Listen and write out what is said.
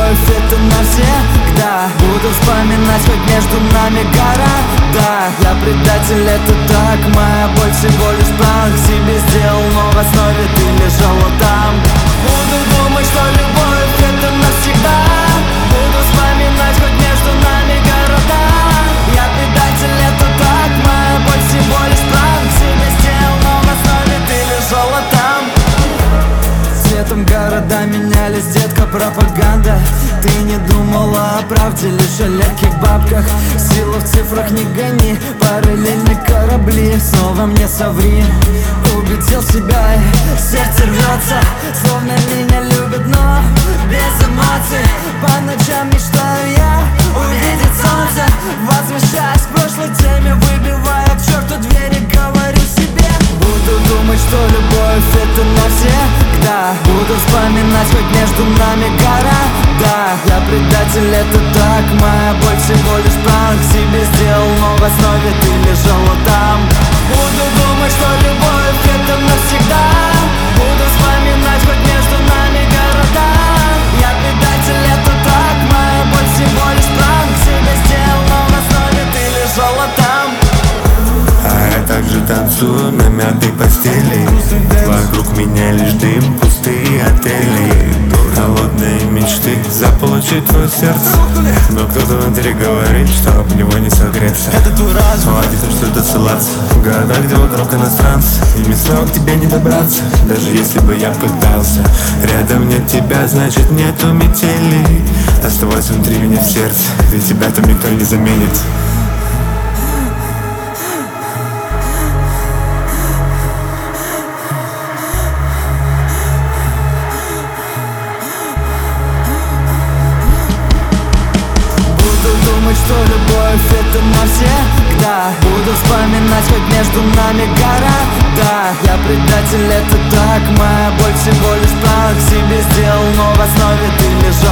любовь это навсегда. Буду вспоминать, хоть между нами гора. Да, я предатель, это так. Моя боль всего лишь план к себе сделал, но в основе ты лежала там. Буду думать, что любовь это навсегда. Буду вспоминать, хоть между нами города. Я предатель, это так. Моя боль всего лишь план к себе сделал, но в основе ты лежала там. Цветом города менялись, детка, пропаганда. Ты не думала о правде, лишь о легких бабках. Силу в цифрах не гони, параллельные корабли. Снова мне соври, убедил себя, и сердце рвется. Словно меня любят, но без эмоций. По ночам мечтаю я увидеть солнце. Возвращаясь к прошлой теме, выбивая к черту двери, говорю себе: буду думать, что любовь это навсегда. Буду вспоминать, хоть между нами гора. Да, я предатель, это так. Моя боль всего лишь план к себе сделал, но в основе ты лежала там. Буду думать, что любовь это навсегда. Буду вспоминать, хоть между нами города. Я предатель, это так. Моя боль всего лишь план к себе сделал, но в основе ты лежала там. А я также танцую на мятой постели. Вокруг меня лишь дым, пустые отели. Холодные мечты заполучить твое сердце. Но кто-то внутри говорит, что об него не согреться. Это твой разум. Хватит им что-то ссылаться. В городах, где вокруг иностранцы, ими снова к тебе не добраться. Даже если бы я пытался. Рядом нет тебя, значит нету метели. Оставайся внутри меня в сердце, ведь тебя там никто не заменит. Что любовь это навсегда. Буду вспоминать, хоть между нами гора. Да, я предатель, это так. Моя боль всего лишь план к себе сделал, но в основе ты лежал.